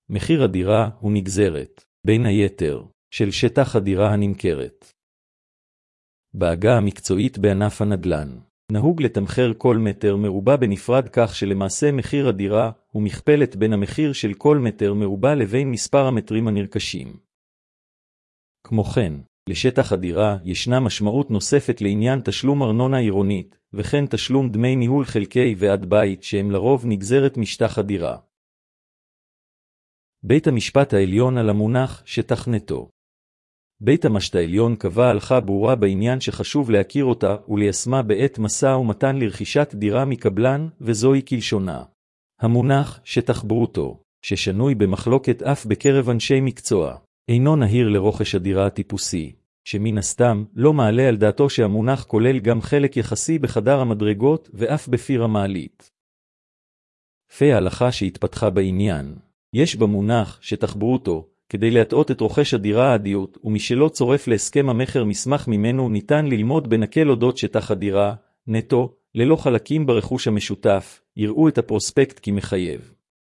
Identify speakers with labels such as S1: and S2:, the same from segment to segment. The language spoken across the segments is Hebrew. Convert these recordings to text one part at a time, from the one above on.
S1: מחיר הדירה הוא נגזרת, בין היתר, של שטח הדירה הנמכרת. בעגה המקצועית בענף הנדל"ן, נהוג לתמחר כל מטר מרובע בנפרד כך שלמעשה מחיר הדירה הוא מכפלת בין המחיר של כל מטר מרובע לבין מספר המטרים הנרכשים. כמו כן, לשטח הדירה ישנה משמעות נוספת לעניין תשלום ארנונה עירונית, וכן תשלום דמי ניהול חלקי ועד בית שהם לרוב נגזרת משטח הדירה. בית המשפט העליון על המונח שטח נטו. בית המשפט העליון קבע הלכה ברורה בעניין שחשוב להכיר אותה וליישמה בעת משא ומתן לרכישת דירה מקבלן, וזוהי כלשונה. המונח שטח ברוטו, ששנוי במחלוקת אף בקרב אנשי מקצוע, אינו נהיר לרוכש הדירה הטיפוסי, שמן הסתם לא מעלה על דעתו שהמונח כולל גם חלק יחסי בחדר המדרגות ואף בפיר המעלית. לפי ההלכה שהתפתחה בעניין, יש במונח שטח ברוטו, כדי להטעות את רוכש הדירה העדיות, ומשלא צורף להסכם המחר מסמך ממנו ניתן ללמוד בנקל אודות שטח הדירה, נטו, ללא חלקים ברכוש המשותף, יראו את הפרוספקט כמחייב.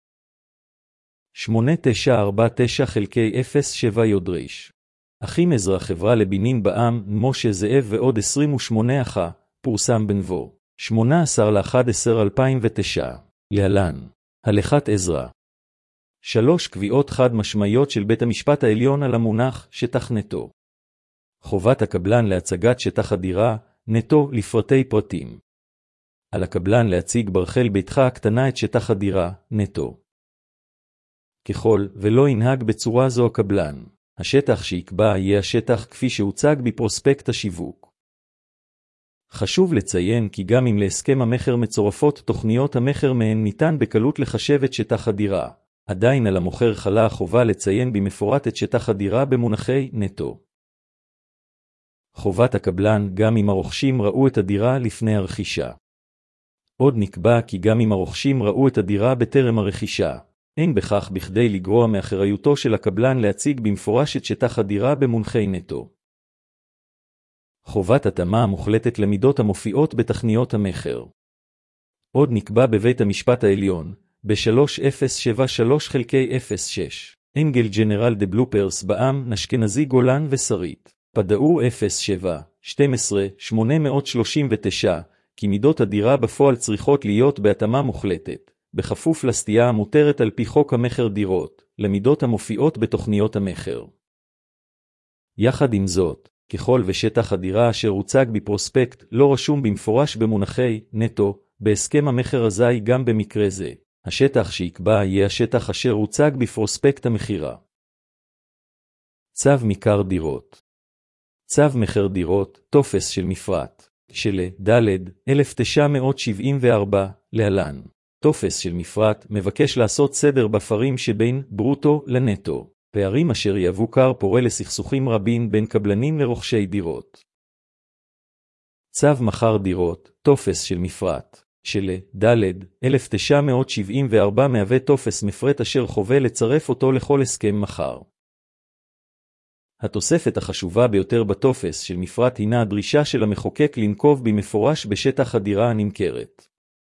S1: 8949 חלקי 07 יודריש. אחים עזרא חברה לבינים בעם, משה זאב ועוד 28 אחה, פורסם בנבו, 18/11/2009, להלן, הלכת עזרא. 3 קביעות חד משמעיות של בית המשפט העליון על המונח שטח נטו. חובת הקבלן להצגת שטח הדירה, נטו לפרטי פרטים. על הקבלן להציג ברחל ביתך הקטנה את שטח הדירה, נטו. ככל ולא ינהג בצורה זו הקבלן, השטח שיקבע יהיה השטח כפי שהוצג בפרוספקט השיווק. חשוב לציין כי גם אם להסכם המחר מצורפות תוכניות המחר מהן ניתן בקלות לחשב את שטח הדירה, עדיין על המוכר חלה החובה לציין במפורט את שטח הדירה במונחי נטו. חובת הקבלן גם אם הרוכשים ראו את הדירה לפני הרכישה. עוד נקבע כי גם אם הרוכשים ראו את הדירה בטרם הרכישה, אין בכך בכדי לגרוע מאחריותו של הקבלן להציג במפורש את שטח הדירה במונחי נטו. חובת התאמה המוחלטת למידות המופיעות בתכניות המחר. עוד נקבע בבית המשפט העליון, ב-3073 חלקי 06, אנגל ג'נרל דה בלופרס בעם, נשכנזי גולן ושרית, פדאו 07, 12, 839, כי מידות הדירה בפועל צריכות להיות בהתאמה מוחלטת, בכפוף לסטייה המותרת על פי חוק המחר דירות, למידות המופיעות בתוכניות המחר. יחד עם זאת, ככל ושטח הדירה אשר הוצג בפרוספקט לא רשום במפורש במונחי נטו, בהסכם המחר אזי גם במקרה זה, השטח שיקבע יהיה השטח אשר הוצג בפרוספקט המחירה. צו מכר דירות. צו מחר דירות, טופס של מפרט, של ד' 1974, להלן. טופס של מפרט מבקש לעשות סדר בפרים שבין ברוטו לנטו, פערים אשר יהוו כר פורה לסכסוכים רבים בין קבלנים לרוכשי דירות. צו מכר דירות, טופס של מפרט, של ד' 1974 מהווה טופס מפרט אשר חובה לצרף אותו לכל הסכם מכר. התוספת החשובה ביותר בטופס של מפרט הינה הדרישה של המחוקק לנקוב במפורש בשטח הדירה הנמכרת.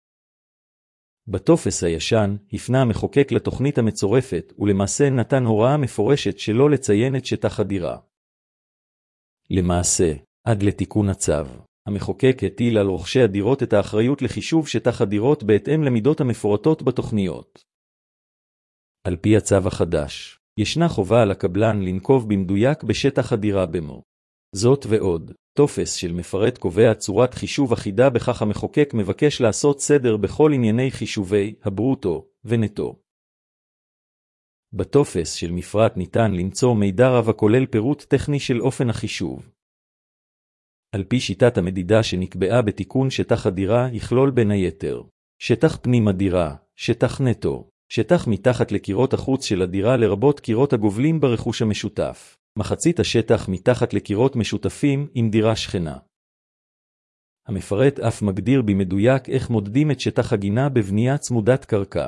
S1: בטופס הישן הפנה המחוקק לתוכנית המצורפת ולמעשה נתן הוראה מפורשת שלא לציין את שטח הדירה. למעשה, עד לתיקון הצו, המחוקק הטיל על רוכשי הדירות את האחריות לחישוב שטח הדירות בהתאם למידות המפורטות בתוכניות. על פי הצו החדש, ישנה חובה על הקבלן לנקוב במדויק בשטח הדירה במו. זאת ועוד, טופס של מפרט קובע צורת חישוב אחידה, בכך המחוקק מבקש לעשות סדר בכל ענייני חישובי הברוטו ונטו. בטופס של מפרט ניתן למצוא מידע רב הכולל פירוט טכני של אופן החישוב. על פי שיטת המדידה שנקבעה בתיקון שטח הדירה יכלול בין היתר שטח פנים הדירה, שטח נטו, שטח מתחת לקירות החוץ של הדירה לרבות קירות הגובלים ברכוש המשותף, מחצית השטח מתחת לקירות משותפים עם דירה שכנה. המפרט אף מגדיר במדויק איך מודדים את שטח הגינה בבנייה צמודת קרקע.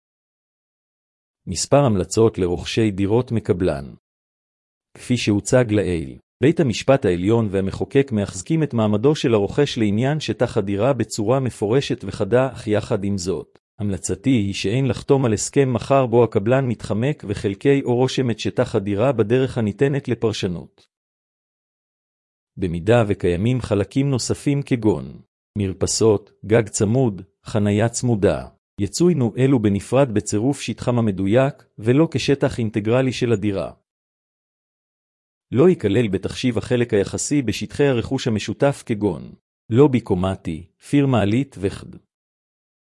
S1: מספר המלצות לרוכשי דירות מקבלן. כפי שהוצג לעיל, בית המשפט העליון והמחוקק מחזקים את מעמדו של הרוכש לעניין שטח הדירה בצורה מפורשת וחדה, אך יחד עם זאת, המלצתי היא שאין לחתום על הסכם מחר בו הקבלן מתחמק וחלקי או רושם את שטח הדירה בדרך הניתנת לפרשנות. במידה וקיימים חלקים נוספים כגון מרפסות, גג צמוד, חנייה צמודה, יצוינו אלו בנפרד בצירוף שטחם המדויק ולא כשטח אינטגרלי של הדירה. לא ייכלל בתחשיב החלק היחסי בשטחי הרכוש המשותף כגון לובי קומתי, פיר מעלית וכד.